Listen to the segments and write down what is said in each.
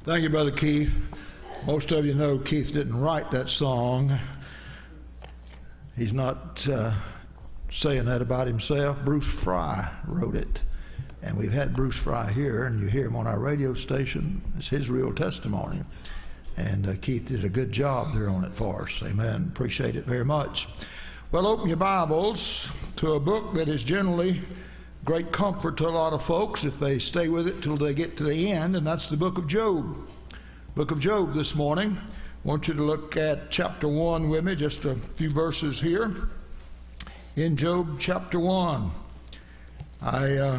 Thank you, Brother Keith. Most of you know Keith didn't write that song. He's not saying that about himself. Bruce Fry wrote it. And we've had Bruce Fry here, and you hear him on our radio station. It's his real testimony. And Keith did a good job there on it for us. Amen. Appreciate it very much. Well, open your Bibles to a book that is generally great comfort to a lot of folks if they stay with it till they get to the end, and that's the book of Job. Book of Job this morning. I want you to look at chapter 1 with me, just a few verses here. In Job chapter 1, I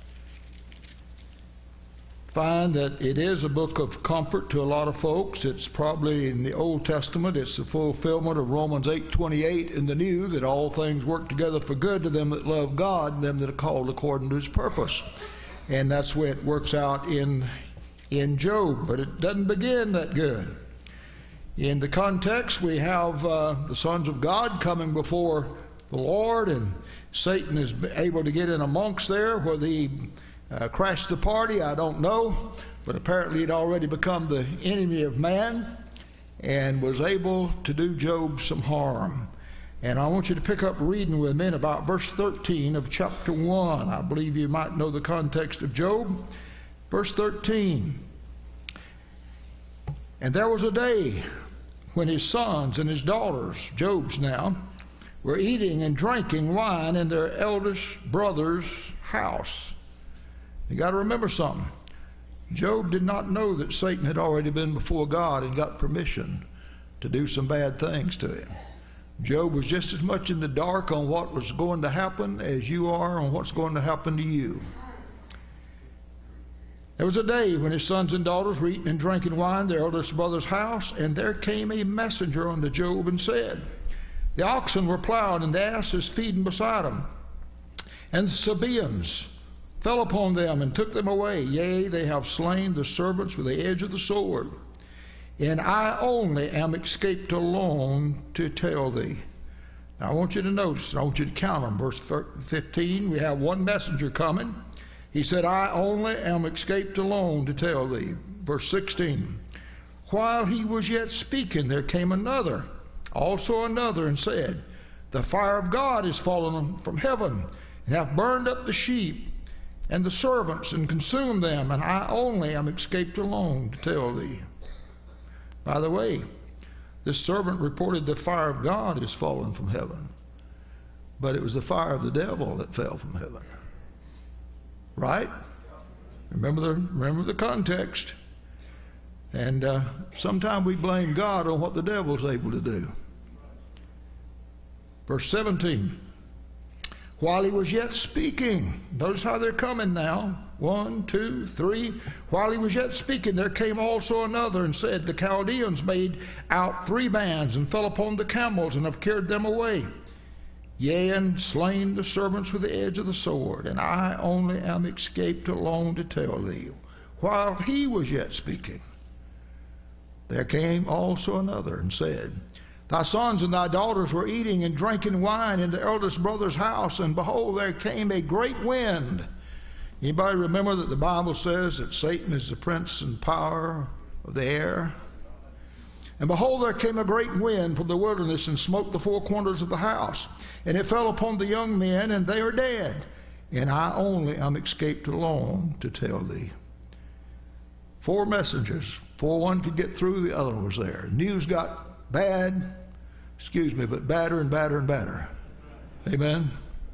find that it is a book of comfort to a lot of folks. It's probably in the Old Testament. It's the fulfillment of Romans 8:28 in the New, that all things work together for good to them that love God and them that are called according to His purpose. And that's where it works out in Job. But it doesn't begin that good. In the context, we have the sons of God coming before the Lord, and Satan is able to get in amongst there. Whether he crashed the party, I don't know, but apparently he'd already become the enemy of man and was able to do Job some harm. And I want you to pick up reading with me in about verse 13 of chapter 1. I believe you might know the context of Job. Verse 13. And there was a day when his sons and his daughters, Job's now, were eating and drinking wine in their eldest brother's house. You got to remember something. Job did not know that Satan had already been before God and got permission to do some bad things to him. Job was just as much in the dark on what was going to happen as you are on what's going to happen to you. There was a day when his sons and daughters were eating and drinking wine in their eldest brother's house, and there came a messenger unto Job and said, the oxen were plowed and the asses feeding beside them, and the Sabaeans fell upon them and took them away. Yea, they have slain the servants with the edge of the sword. And I only am escaped alone to tell thee. Now I want you to notice, I want you to count them. Verse 15, we have one messenger coming. He said, I only am escaped alone to tell thee. Verse 16, while he was yet speaking, there came another, also another, and said, the fire of God is fallen from heaven, and hath burned up the sheep and the servants, and consumed them, and I only am escaped alone to tell thee. By the way, this servant reported the fire of God is fallen from heaven, but it was the fire of the devil that fell from heaven. Right? Remember the context. And sometimes we blame God on what the devil's able to do. Verse 17. While he was yet speaking, notice how they're coming now. 1, 2, 3. While he was yet speaking, there came also another and said, the Chaldeans made out 3 bands and fell upon the camels and have carried them away. Yea, and slain the servants with the edge of the sword, and I only am escaped alone to tell thee. While he was yet speaking, there came also another and said, thy sons and thy daughters were eating and drinking wine in the eldest brother's house, and behold, there came a great wind. Anybody remember that the Bible says that Satan is the prince and power of the air? And behold, there came a great wind from the wilderness and smote the 4 corners of the house. And it fell upon the young men, and they are dead. And I only am escaped alone to tell thee. 4 messengers. 4 one could get through, the other one was there. News got bad, but badder and badder and badder. Amen.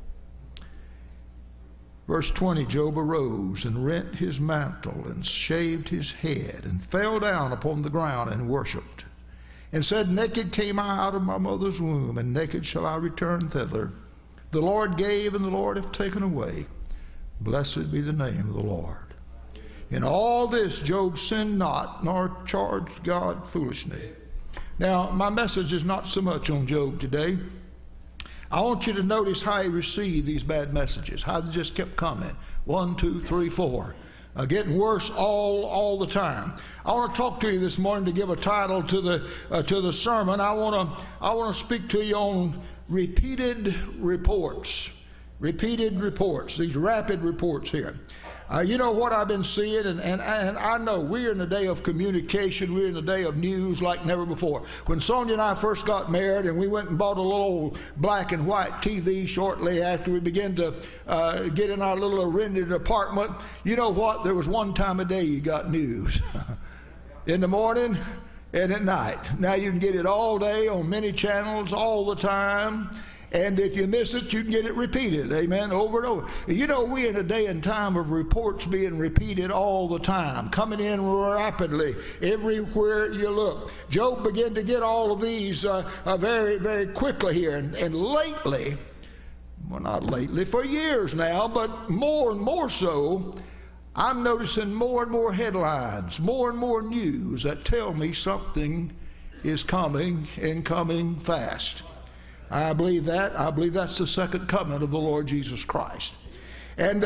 Verse 20, Job arose and rent his mantle and shaved his head and fell down upon the ground and worshipped, and said, naked came I out of my mother's womb, and naked shall I return thither. The Lord gave, and the Lord hath taken away. Blessed be the name of the Lord. In all this Job sinned not, nor charged God foolishly. Now, my message is not so much on Job today. I want you to notice how he received these bad messages, how they just kept coming. 1, 2, 3, 4. Getting worse all the time. I want to talk to you this morning to give a title to the sermon. I want to speak to you on repeated reports. Repeated reports, these rapid reports here. You know what I've been seeing, and I know we're in a day of communication, we're in a day of news like never before. When Sonia and I first got married and we went and bought a little black and white TV shortly after we began to get in our little rented apartment, you know what? There was one time a day you got news. In the morning and at night. Now you can get it all day on many channels all the time. And if you miss it, you can get it repeated, amen, over and over. You know, we're in a day and time of reports being repeated all the time, coming in rapidly everywhere you look. Job began to get all of these very, very quickly here. And lately, well, not lately, for years now, but more and more so, I'm noticing more and more headlines, more and more news that tell me something is coming and coming fast. I believe that. I believe that's the second coming of the Lord Jesus Christ. And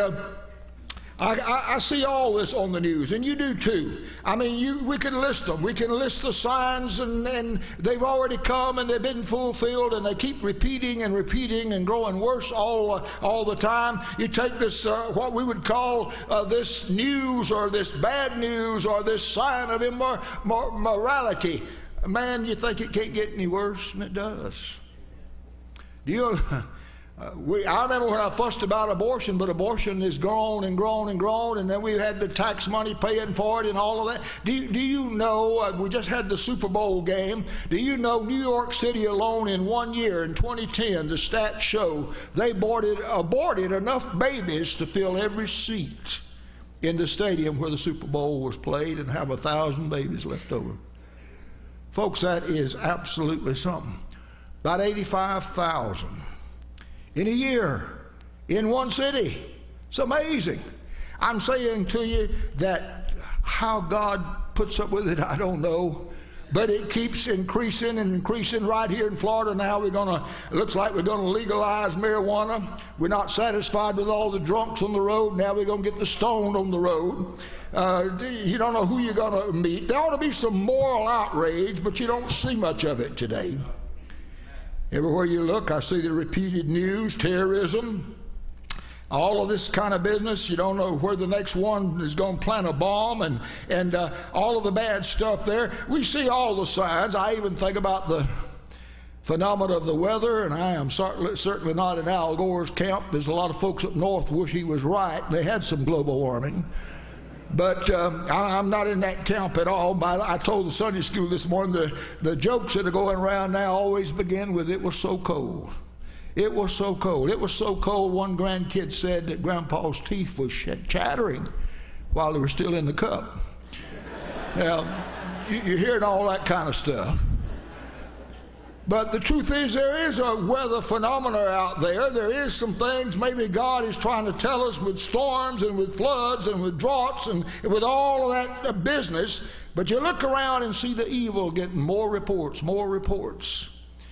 I see all this on the news, and you do too. I mean, we can list them. We can list the signs, and they've already come, and they've been fulfilled, and they keep repeating and repeating and growing worse all the time. You take this, what we would call this news or this bad news or this sign of immorality. Man, you think it can't get any worse, and it does. I remember when I fussed about abortion, but abortion has grown and grown and grown, and then we had the tax money paying for it and all of that. Do you know, we just had the Super Bowl game. Do you know New York City alone in 1 year, in 2010, the stats show they aborted enough babies to fill every seat in the stadium where the Super Bowl was played and have 1,000 babies left over. Folks, that is absolutely something. About 85,000 in a year in one city. It's amazing. I'm saying to you that how God puts up with it, I don't know. But it keeps increasing and increasing. Right here in Florida now, it looks like we're going to legalize marijuana. We're not satisfied with all the drunks on the road. Now we're going to get the stoned on the road. You don't know who you're going to meet. There ought to be some moral outrage, but you don't see much of it today. Everywhere you look, I see the repeated news, terrorism, all of this kind of business. You don't know where the next one is going to plant a bomb, and all of the bad stuff there. We see all the signs. I even think about the phenomena of the weather, and I am certainly not in Al Gore's camp. There's a lot of folks up north wish he was right. They had some global warming. But I'm not in that camp at all. I told the Sunday school this morning the jokes that are going around now always begin with, "It was so cold. It was so cold. It was so cold." One grandkid said that Grandpa's teeth was chattering while they were still in the cup. Now, you're hearing all that kind of stuff. But the truth is, there is a weather phenomena out there. There is some things maybe God is trying to tell us with storms and with floods and with droughts and with all of that business. But you look around and see the evil getting more reports, more reports.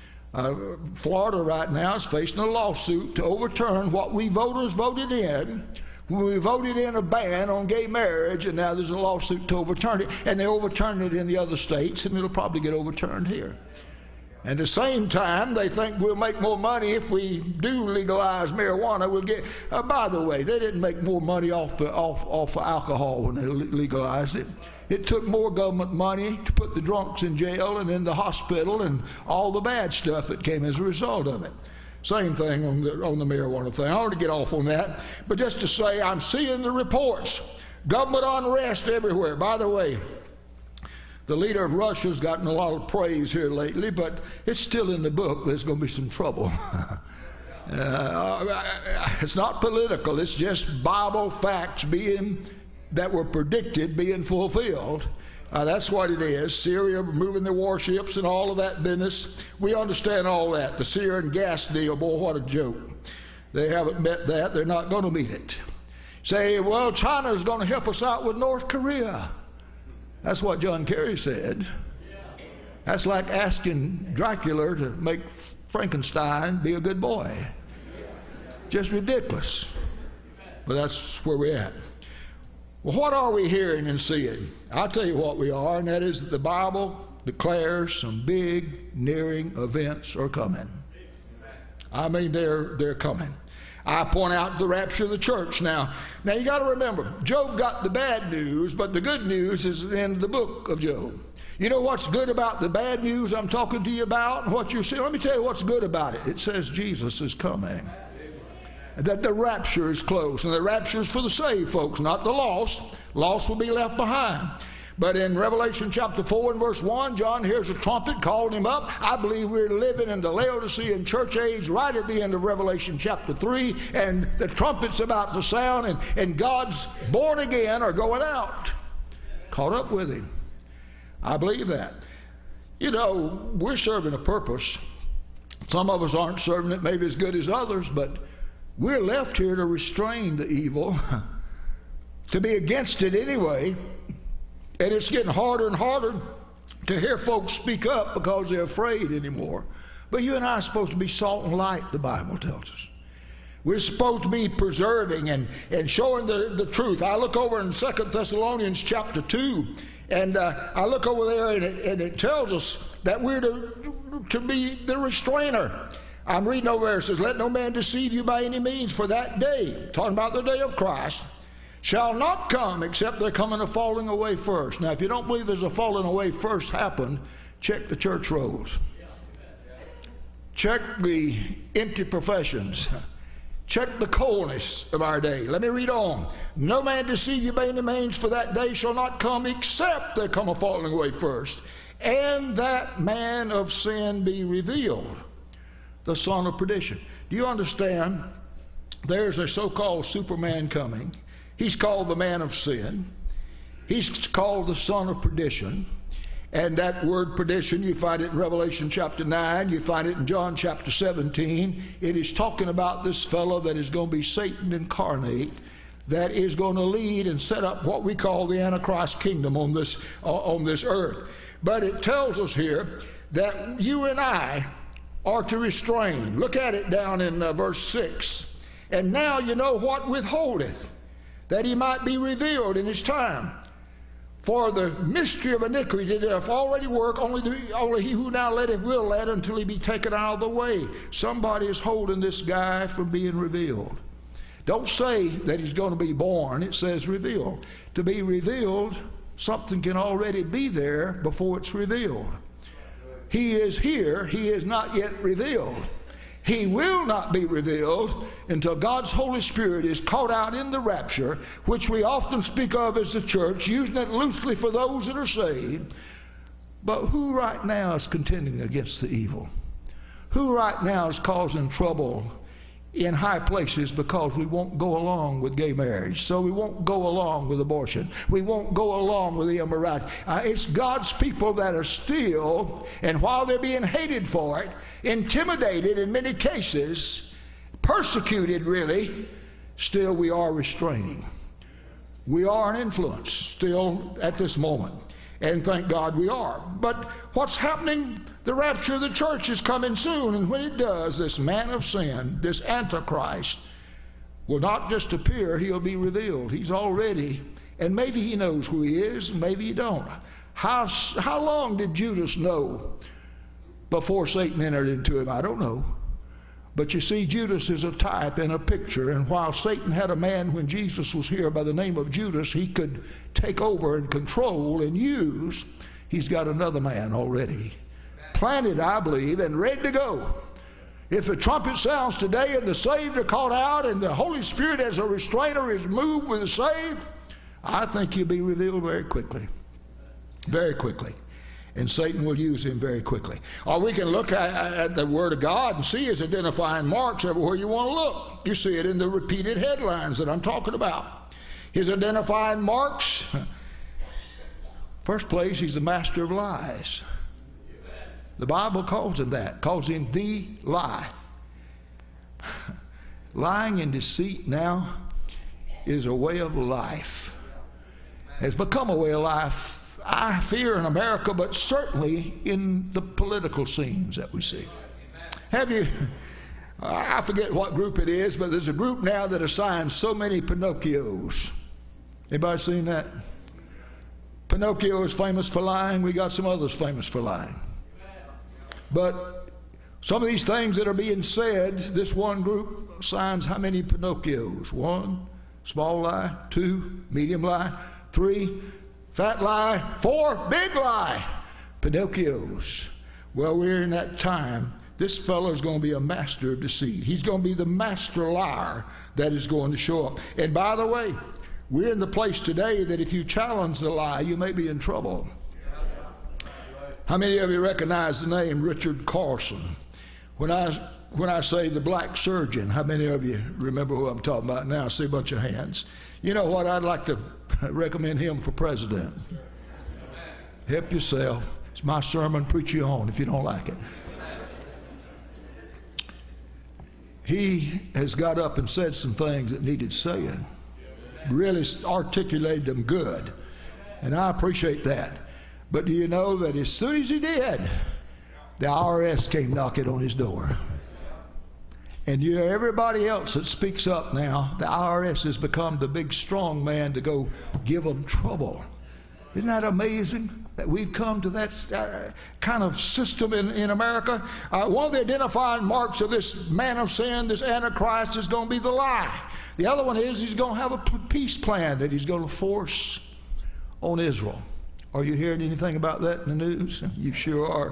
Florida right now is facing a lawsuit to overturn what we voters voted in. When we voted in a ban on gay marriage, and now there's a lawsuit to overturn it. And they overturned it in the other states, and it'll probably get overturned here. And at the same time, they think we'll make more money if we do legalize marijuana. We'll get. By the way, they didn't make more money off alcohol when they legalized it. It took more government money to put the drunks in jail and in the hospital and all the bad stuff that came as a result of it. Same thing on the marijuana thing. I don't want to get off on that, but just to say, I'm seeing the reports. Government unrest everywhere. By the way, the leader of Russia's gotten a lot of praise here lately, but it's still in the book. There's going to be some trouble. It's not political. It's just Bible facts that were predicted being fulfilled. That's what it is. Syria moving their warships and all of that business. We understand all that. The Syrian gas deal, boy, what a joke. They haven't met that. They're not going to meet it. Say, well, China's going to help us out with North Korea. That's what John Kerry said. That's like asking Dracula to make Frankenstein be a good boy. Just ridiculous. But that's where we're at. Well, what are we hearing and seeing? I'll tell you what we are, and that is that the Bible declares some big, nearing events are coming. I mean, they're coming. I point out the rapture of the church. Now you got to remember, Job got the bad news, but the good news is in the book of Job. You know what's good about the bad news I'm talking to you about and what you see? Let me tell you what's good about it. It says Jesus is coming. That the rapture is close. And the rapture is for the saved folks, not the lost. Lost will be left behind. But in Revelation chapter 4 and verse 1, John hears a trumpet calling him up. I believe we're living in the Laodicean church age right at the end of Revelation chapter 3. And the trumpet's about to sound, and God's born again are going out. Caught up with him. I believe that. You know, we're serving a purpose. Some of us aren't serving it maybe as good as others, but we're left here to restrain the evil, to be against it anyway. And it's getting harder and harder to hear folks speak up because they're afraid anymore. But you and I are supposed to be salt and light, the Bible tells us. We're supposed to be preserving and showing the truth. I look over in 2 Thessalonians chapter 2, and I look over there, and it tells us that we're to be the restrainer. I'm reading over there. It says, let no man deceive you by any means, for that day, talking about the day of Christ, shall not come except there come in a falling away first. Now, if you don't believe there's a falling away first happened, check the church rolls. Check the empty professions. Check the coldness of our day. Let me read on. No man deceive you by any means, for that day shall not come except there come a falling away first, and that man of sin be revealed, the son of perdition. Do you understand? There's a so-called Superman coming. He's called the man of sin. He's called the son of perdition. And that word perdition, you find it in Revelation chapter 9. You find it in John chapter 17. It is talking about this fellow that is going to be Satan incarnate, that is going to lead and set up what we call the Antichrist kingdom on this earth. But it tells us here that you and I are to restrain. Look at it down in verse 6. And now you know what withholdeth, that he might be revealed in his time. For the mystery of iniquity doth already work, only he who now letteth will let until he be taken out of the way. Somebody is holding this guy from being revealed. Don't say that he's going to be born. It says revealed. To be revealed, something can already be there before it's revealed. He is here. He is not yet revealed. He will not be revealed until God's Holy Spirit is caught out in the rapture, which we often speak of as the church, using it loosely for those that are saved. But who right now is contending against the evil? Who right now is causing trouble in high places because we won't go along with gay marriage, so we won't go along with abortion, we won't go along with the immorality? It's God's people that are still, and while they're being hated for it, intimidated in many cases, persecuted really, still we are restraining. We are an influence still at this moment, and thank God we are. But what's happening? The rapture of the church is coming soon, and when it does, this man of sin, this Antichrist, will not just appear, he'll be revealed. He's already, and maybe he knows who he is, and maybe he don't. How long did Judas know before Satan entered into him? I don't know. But you see, Judas is a type and a picture, and while Satan had a man when Jesus was here by the name of Judas he could take over and control and use, he's got another man already planted, I believe, and ready to go. If the trumpet sounds today and the saved are caught out and the Holy Spirit as a restrainer is moved with the saved, I think he'll be revealed very quickly. Very quickly. And Satan will use him very quickly. Or we can look at the Word of God and see his identifying marks everywhere you want to look. You see it in the repeated headlines that I'm talking about. His identifying marks, first place, he's the master of lies. The Bible calls him that, calls him the lie. Lying and deceit now is a way of life. Has become a way of life, I fear, in America, but certainly in the political scenes that we see. Have you, I forget what group it is, but there's a group now that assigns so many Pinocchios. Anybody seen that? Pinocchio is famous for lying. We got some others famous for lying. But Some of these things that are being said, this one group assigns how many Pinocchios? 1, small lie. 2, medium lie. 3, fat lie. 4, big lie. Pinocchios. Well, we're in that time. This fellow is going to be a master of deceit. He's going to be the master liar that is going to show up. And by the way, we're in the place today that if you challenge the lie, you may be in trouble. How many of you recognize the name Richard Carlson? When I say the black surgeon, how many of you remember who I'm talking about now? I see a bunch of hands. You know what? I'd like to recommend him for president. Help yourself. It's my sermon. Preach you on if you don't like it. He has got up and said some things that needed saying. Really articulated them good. And I appreciate that. But do you know that as soon as he did, the IRS came knocking on his door. And you know, everybody else that speaks up now, the IRS has become the big strong man to go give them trouble. Isn't that amazing that we've come to that kind of system in America? One of the identifying marks of this man of sin, this Antichrist, is going to be the lie. The other one is he's going to have a peace plan that he's going to force on Israel. Are you hearing anything about that in the news? You sure are.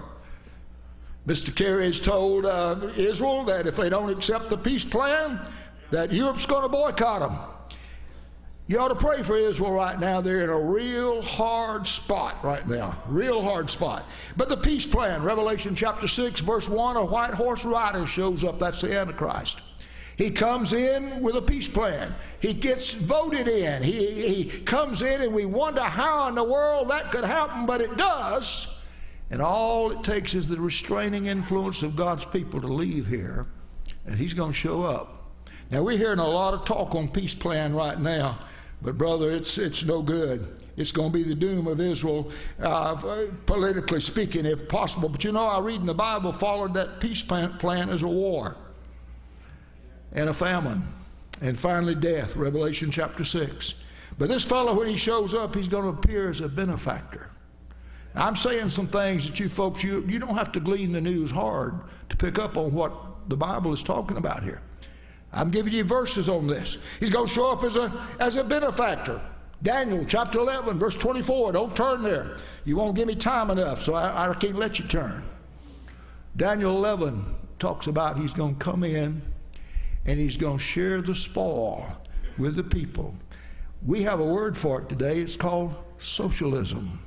Mr. Kerry has told Israel that if they don't accept the peace plan, that Europe's going to boycott them. You ought to pray for Israel right now. They're in a real hard spot right now. Real hard spot. But the peace plan, Revelation chapter 6, verse 1, a white horse rider shows up. That's the Antichrist. He comes in with a peace plan. He gets voted in. He comes in, and we wonder how in the world that could happen, but it does. And all it takes is the restraining influence of God's people to leave here, and he's going to show up. Now, we're hearing a lot of talk on peace plan right now, but brother, it's no good. It's going to be the doom of Israel, politically speaking, if possible. But you know, I read in the Bible, followed that peace plan as a war and a famine, and finally death, Revelation chapter 6. But this fellow, when he shows up, he's going to appear as a benefactor. Now, I'm saying some things that you folks, you don't have to glean the news hard to pick up on what the Bible is talking about here. I'm giving you verses on this. He's going to show up as a benefactor. Daniel chapter 11, verse 24. Don't turn there. You won't give me time enough, so I can't let you turn. Daniel 11 talks about he's going to come in and he's going to share the spoil with the people. We have a word for it today. It's called socialism.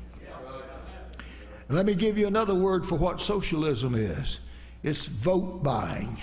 Let me give you another word for what socialism is. It's vote buying.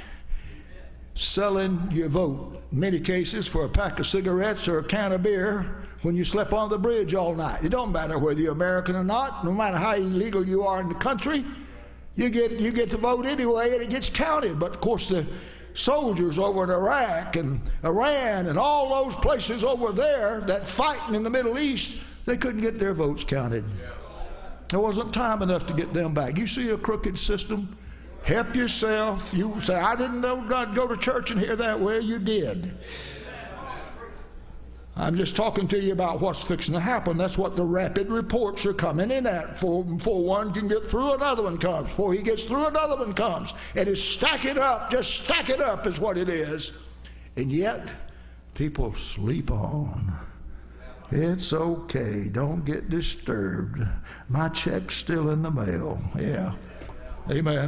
Selling your vote, in many cases, for a pack of cigarettes or a can of beer when you slept on the bridge all night. It don't matter whether you're American or not, no matter how illegal you are in the country, you get to vote anyway, and it gets counted. But of course, the soldiers over in Iraq and Iran and all those places over there that fighting in the Middle East, they couldn't get their votes counted. There wasn't time enough to get them back. You see a crooked system? Help yourself. You say, I didn't know God go to church and hear that. Well, you did. I'm just talking to you about what's fixing to happen. That's what the rapid reports are coming in at. Before one can get through, another one comes. Before he gets through, another one comes. And it's stacking up. Just stack it up is what it is. And yet, people sleep on. It's okay. Don't get disturbed. My check's still in the mail. Yeah. Amen.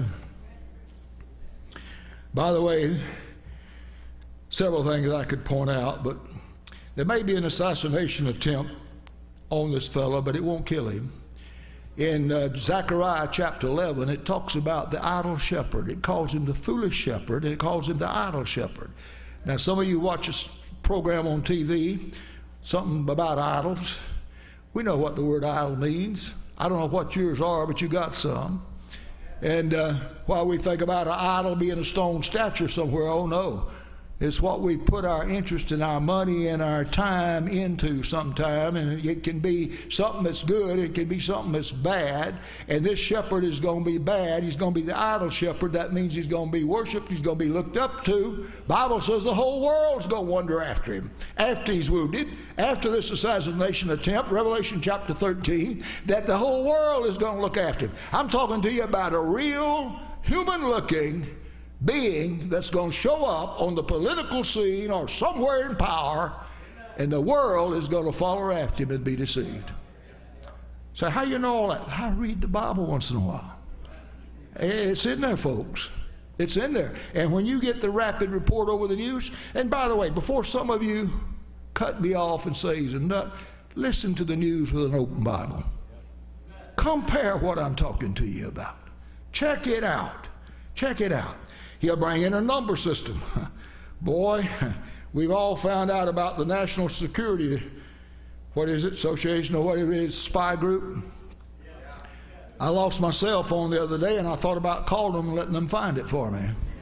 By the way, several things I could point out, but there may be an assassination attempt on this fellow, but it won't kill him. In Zechariah chapter 11, it talks about the idle shepherd. It calls him the foolish shepherd, and it calls him the idle shepherd. Now, some of you watch a program on TV, something about idols. We know what the word idol means. I don't know what yours are, but you got some. And while we think about an idol being a stone statue somewhere, oh no. It's what we put our interest and our money and our time into sometime, and it can be something that's good, it can be something that's bad, and this shepherd is going to be bad. He's going to be the idol shepherd. That means he's going to be worshipped, he's going to be looked up to. Bible says the whole world's going to wonder after him, after he's wounded, after this assassination attempt, Revelation chapter 13, that the whole world is going to look after him. I'm talking to you about a real human-looking being that's going to show up on the political scene or somewhere in power, and the world is going to follow after him and be deceived. So how you know all that? I read the Bible once in a while. It's in there, folks. It's in there. And when you get the rapid report over the news, and by the way, before some of you cut me off and say he's a nut, listen to the news with an open Bible. Compare what I'm talking to you about. Check it out. Check it out. He'll bring in a number system. Boy, we've all found out about the National Security, what is it, Association or whatever it is, spy group. I lost my cell phone the other day and I thought about calling them and letting them find it for me.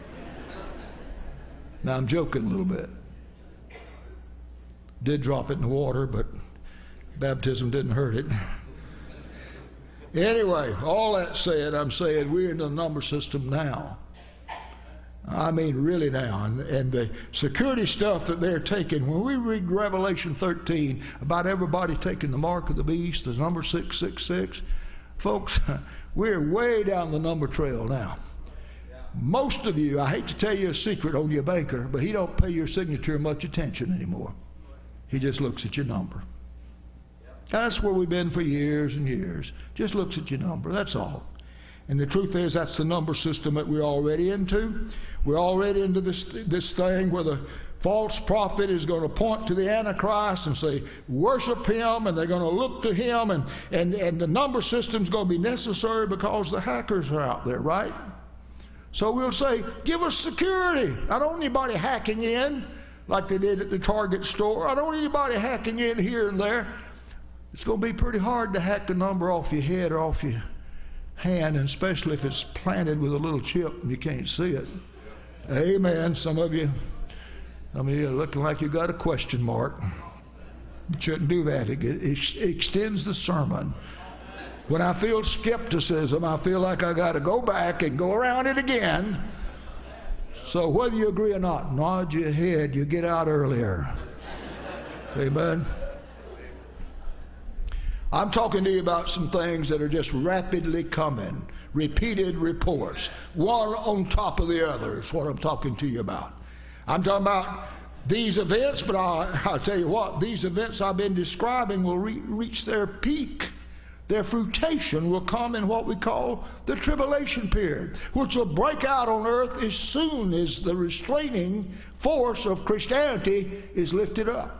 Now I'm joking a little bit. Did drop it in the water, but baptism didn't hurt it. Anyway, all that said, I'm saying we're in the number system now. I mean, really now. And the security stuff that they're taking, when we read Revelation 13 about everybody taking the mark of the beast, the number 666, folks, we're way down the number trail now. Most of you, I hate to tell you a secret on your banker, but he don't pay your signature much attention anymore. He just looks at your number. That's where we've been for years and years. Just looks at your number, that's all. And the truth is, that's the number system that we're already into. We're already into this thing where the false prophet is going to point to the Antichrist and say, worship him, and they're going to look to him, and the number system's going to be necessary because the hackers are out there, right? So we'll say, give us security. I don't want anybody hacking in like they did at the Target store. I don't want anybody hacking in here and there. It's going to be pretty hard to hack the number off your head or off your hand, and especially if it's planted with a little chip and you can't see it. Amen. Some of you are looking like you got a question mark. You shouldn't do that. It extends the sermon. When I feel skepticism, I feel like I got to go back and go around it again. So whether you agree or not, nod your head, you get out earlier. Amen. I'm talking to you about some things that are just rapidly coming, repeated reports, one on top of the other is what I'm talking to you about. I'm talking about these events, but I'll tell you what, these events I've been describing will reach their peak. Their fruition will come in what we call the tribulation period, which will break out on earth as soon as the restraining force of Christianity is lifted up.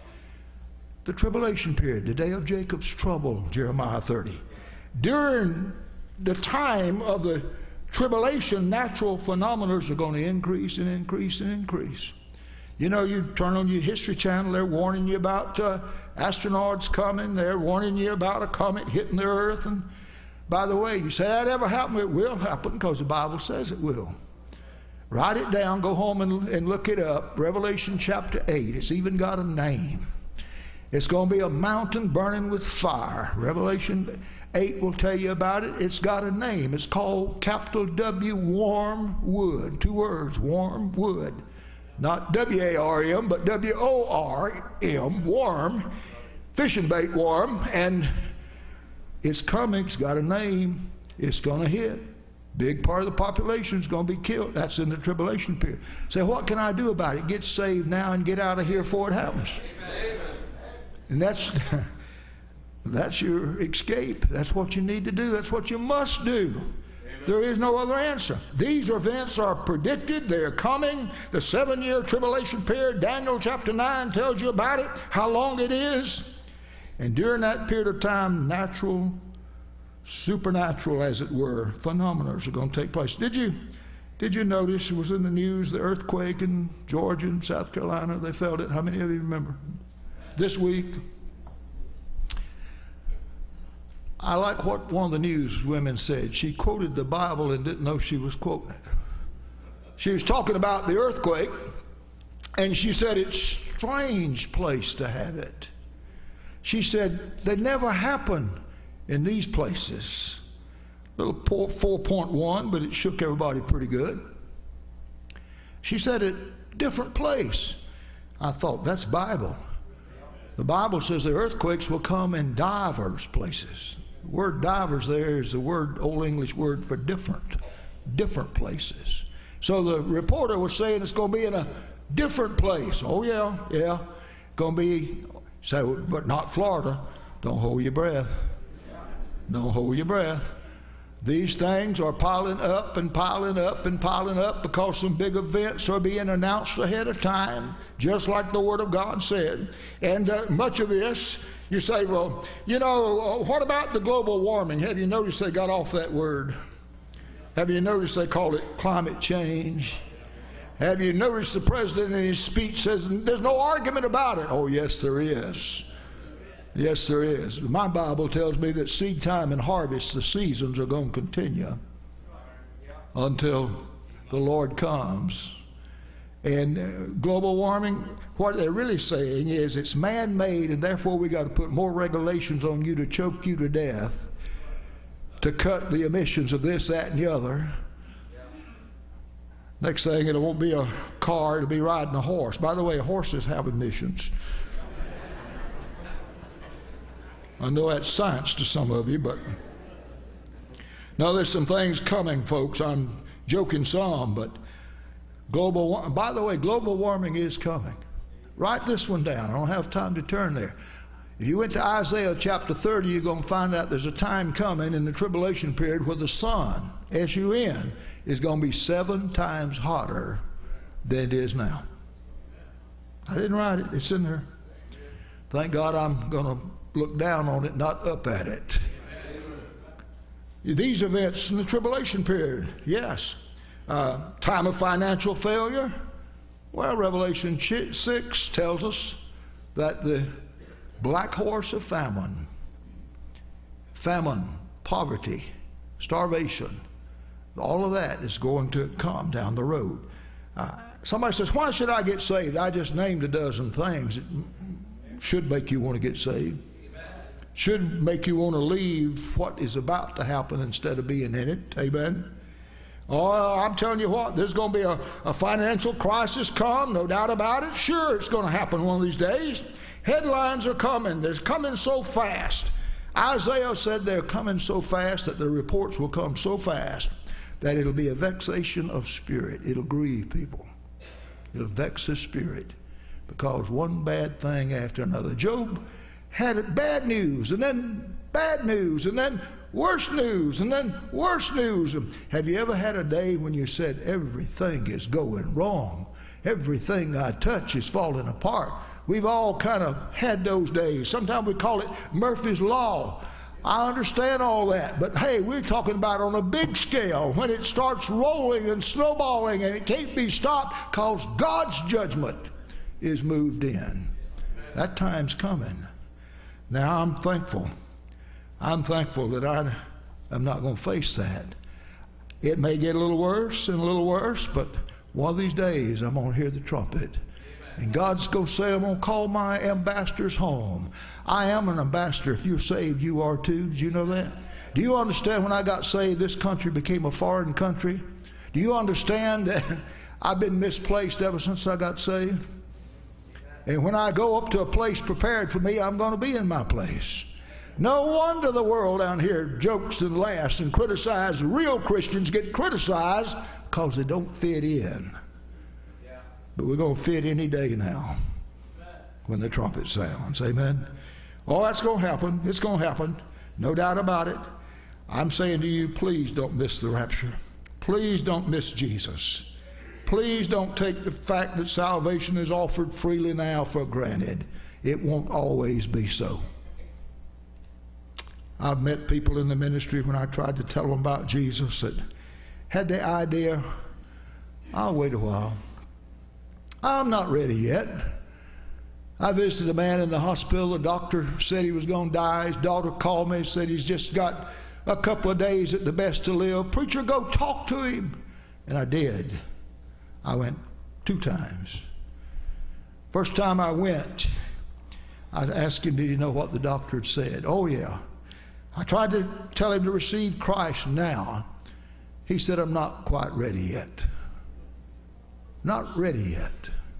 The tribulation period, the day of Jacob's trouble, Jeremiah 30. During the time of the tribulation, natural phenomena are going to increase and increase and increase. You know, you turn on your History Channel, they're warning you about astronauts coming, they're warning you about a comet hitting the earth. And by the way, you say that ever happened? It will happen because the Bible says it will. Write it down, go home and look it up. Revelation chapter 8, it's even got a name. It's going to be a mountain burning with fire. Revelation 8 will tell you about it. It's got a name. It's called capital W, warm wood. Two words, warm wood. Not W-A-R-M, but W-O-R-M, warm. Fishing bait warm. And it's coming. It's got a name. It's going to hit. Big part of the population is going to be killed. That's in the tribulation period. So what can I do about it? Get saved now and get out of here before it happens. Amen. And that's your escape. That's what you need to do. That's what you must do. Amen. There is no other answer. These events are predicted. They're coming. The 7-year tribulation period, Daniel chapter 9 tells you about it, how long it is. And during that period of time, natural, supernatural, as it were, phenomena are going to take place. Did you notice it was in the news, the earthquake in Georgia and South Carolina? They felt it. How many of you remember? This week, I like what one of the news women said. She quoted the Bible and didn't know she was quoting it. She was talking about the earthquake, and she said it's a strange place to have it. She said they never happen in these places. Little 4.1, but it shook everybody pretty good. She said a different place. I thought, that's Bible. The Bible says the earthquakes will come in divers places. The word divers there is the word, Old English word for different. different places. So the reporter was saying it's going to be in a different place. Oh, yeah. Going to be, so, but not Florida. Don't hold your breath. Don't hold your breath. These things are piling up and piling up and piling up because some big events are being announced ahead of time, just like the Word of God said. And much of this, you say, well, you know, what about the global warming? Have you noticed they got off that word? Have you noticed they call it climate change? Have you noticed the president in his speech says there's no argument about it? Oh, yes, there is. Yes, there is. My Bible tells me that seed time and harvest, the seasons are going to continue until the Lord comes. And global warming, what they're really saying is it's man-made, and therefore we got to put more regulations on you to choke you to death, to cut the emissions of this, that, and the other. Next thing, it won't be a car, it'll be riding a horse. By the way, horses have emissions. I know that's science to some of you, but now there's some things coming, folks. I'm joking some, but by the way, global warming is coming. Write this one down. I don't have time to turn there. If you went to Isaiah chapter 30, you're going to find out there's a time coming in the tribulation period where the sun, S-U-N, is going to be 7 times hotter than it is now. I didn't write it. It's in there. Thank God I'm going to look down on it, not up at it. These events in the tribulation period, yes. Time of financial failure. Well, Revelation 6 tells us that the black horse of famine, poverty, starvation, all of that is going to come down the road. Somebody says, why should I get saved? I just named a dozen things that should make you want to get saved. Should make you want to leave what is about to happen instead of being in it. Amen. Oh, I'm telling you what, there's going to be a financial crisis come, no doubt about it. Sure, it's going to happen one of these days. Headlines are coming. They're coming so fast. Isaiah said they're coming so fast that the reports will come so fast that it'll be a vexation of spirit. It'll grieve people. It'll vex the spirit because one bad thing after another. Job had bad news, and then bad news, and then worse news, and then worse news. Have you ever had a day when you said, everything is going wrong? Everything I touch is falling apart. We've all kind of had those days. Sometimes we call it Murphy's Law. I understand all that, but hey, we're talking about on a big scale when it starts rolling and snowballing and it can't be stopped because God's judgment is moved in. That time's coming. Now I'm thankful. I'm thankful that I am not going to face that. It may get a little worse and a little worse, but one of these days I'm going to hear the trumpet. And God's going to say, I'm going to call my ambassadors home. I am an ambassador. If you're saved, you are too. Did you know that? Do you understand when I got saved, this country became a foreign country? Do you understand that I've been misplaced ever since I got saved? And when I go up to a place prepared for me, I'm going to be in my place. No wonder the world down here jokes and laughs and criticizes. Real Christians get criticized because they don't fit in. But we're going to fit any day now when the trumpet sounds. Amen. Oh, that's going to happen. It's going to happen. No doubt about it. I'm saying to you, please don't miss the rapture. Please don't miss Jesus. Please don't take the fact that salvation is offered freely now for granted. It won't always be so. I've met people in the ministry when I tried to tell them about Jesus that had the idea, I'll wait a while. I'm not ready yet. I visited a man in the hospital. The doctor said he was going to die. His daughter called me and said he's just got a couple of days at the best to live. Preacher, go talk to him. And I did. I went 2 times. First time I went, I asked him, did he know what the doctor had said? Oh, yeah. I tried to tell him to receive Christ now. He said, I'm not quite ready yet. Not ready yet.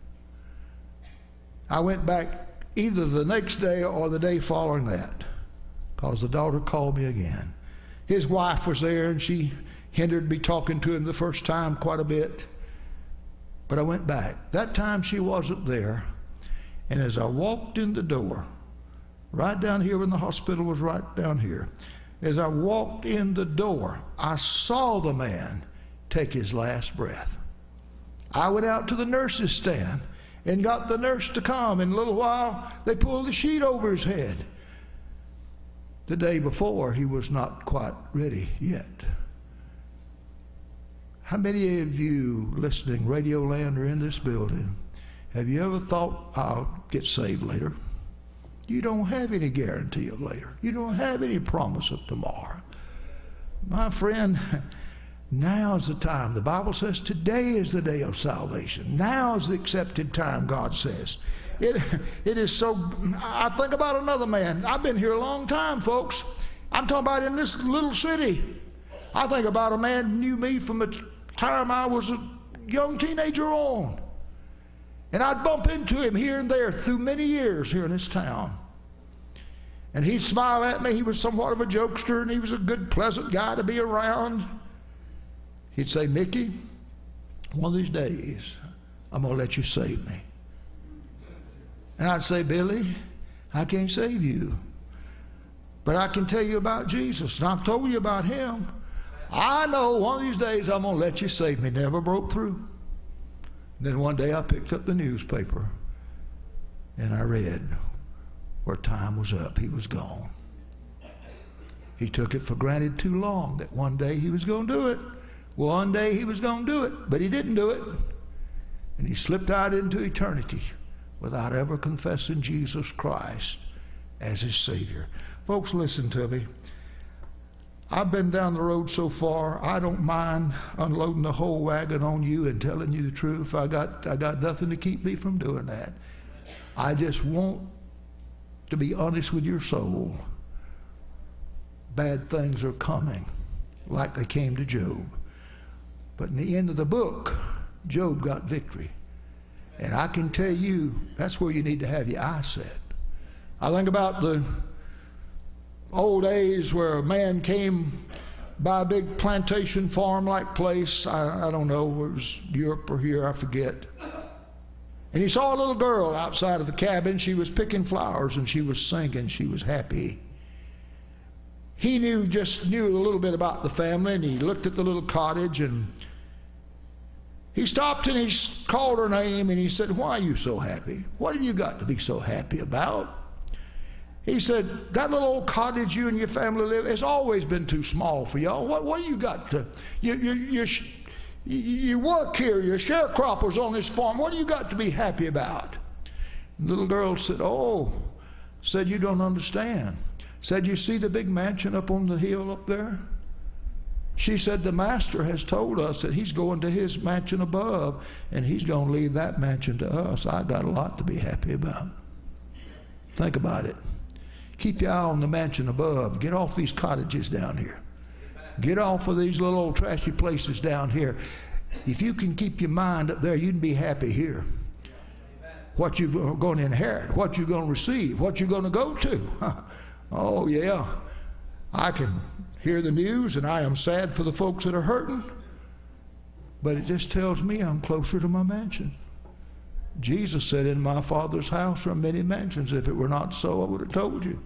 I went back either the next day or the day following that because the daughter called me again. His wife was there and she hindered me talking to him the first time quite a bit. But I went back. That time she wasn't there. And as I walked in the door, right down here when the hospital was right down here, as I walked in the door, I saw the man take his last breath. I went out to the nurse's stand and got the nurse to come. In a little while, they pulled the sheet over his head. The day before, he was not quite ready yet. How many of you listening, Radio Land, or in this building, have you ever thought, I'll get saved later? You don't have any guarantee of later. You don't have any promise of tomorrow. My friend, now is the time. The Bible says today is the day of salvation. Now is the accepted time, God says. It is so. I think about another man. I've been here a long time, folks. I'm talking about in this little city. I think about a man who knew me from the time I was a young teenager on. And I'd bump into him here and there through many years here in this town. And he'd smile at me. He was somewhat of a jokester, and he was a good, pleasant guy to be around. He'd say, Mickey, one of these days, I'm going to let you save me. And I'd say, Billy, I can't save you, but I can tell you about Jesus, and I've told you about him. I know one of these days I'm going to let you save me. Never broke through. And then one day I picked up the newspaper, and I read where time was up. He was gone. He took it for granted too long that one day he was going to do it. One day he was going to do it, but he didn't do it. And he slipped out into eternity without ever confessing Jesus Christ as his Savior. Folks, listen to me. I've been down the road so far, I don't mind unloading the whole wagon on you and telling you the truth. I got nothing to keep me from doing that. I just want to be honest with your soul. Bad things are coming, like they came to Job. But in the end of the book, Job got victory. And I can tell you, that's where you need to have your eyes set. I think about the old days where a man came by a big plantation farm-like place. I don't know, it was Europe or here, I forget. And he saw a little girl outside of the cabin. She was picking flowers and she was singing. She was happy. He just knew a little bit about the family, and he looked at the little cottage, and he stopped and he called her name, and he said, why are you so happy? What have you got to be so happy about? He said, that little old cottage you and your family live has always been too small for y'all. What do you got to, you work here, you're sharecroppers on this farm. What do you got to be happy about? And the little girl said, you don't understand. Said, you see the big mansion up on the hill up there? She said, the master has told us that he's going to his mansion above, and he's going to leave that mansion to us. I got a lot to be happy about. Think about it. Keep your eye on the mansion above. Get off these cottages down here. Get off of these little old trashy places down here. If you can keep your mind up there, you can be happy here. What you're going to inherit, what you're going to receive, what you're going to go to. Oh, yeah. I can hear the news, and I am sad for the folks that are hurting, but it just tells me I'm closer to my mansion. Jesus said, in my Father's house are many mansions. If it were not so, I would have told you.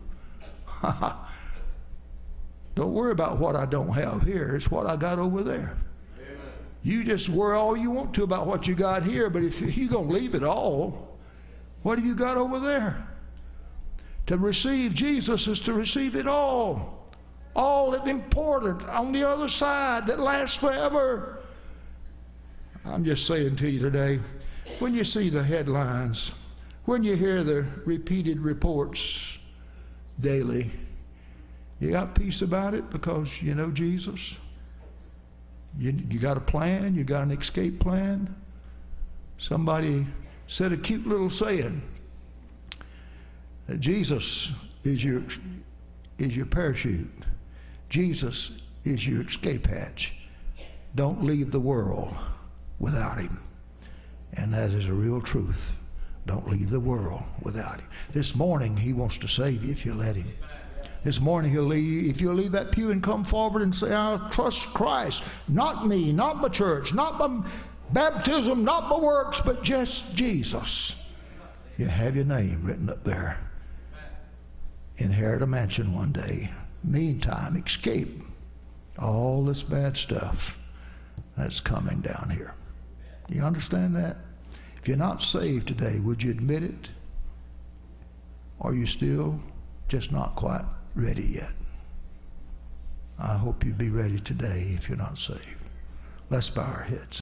Don't worry about what I don't have here. It's what I got over there. Amen. You just worry all you want to about what you got here, but if you're going to leave it all, what have you got over there? To receive Jesus is to receive it all. All that's important on the other side that lasts forever. I'm just saying to you today, when you see the headlines, when you hear the repeated reports daily, you got peace about it because you know Jesus. You got a plan, you got an escape plan. Somebody said a cute little saying that Jesus is your parachute. Jesus is your escape hatch. Don't leave the world without him. And that is a real truth. Don't leave the world without him. This morning, he wants to save you if you let him. This morning he'll leave. If you'll leave that pew and come forward and say, I trust Christ, not me, not my church, not my baptism, not my works, but just Jesus, you have your name written up there. Inherit a mansion one day. Meantime, escape all this bad stuff that's coming down here. Do you understand that? If you're not saved today, would you admit it? Or are you still just not quite ready yet? I hope you'd be ready today if you're not saved. Let's bow our heads.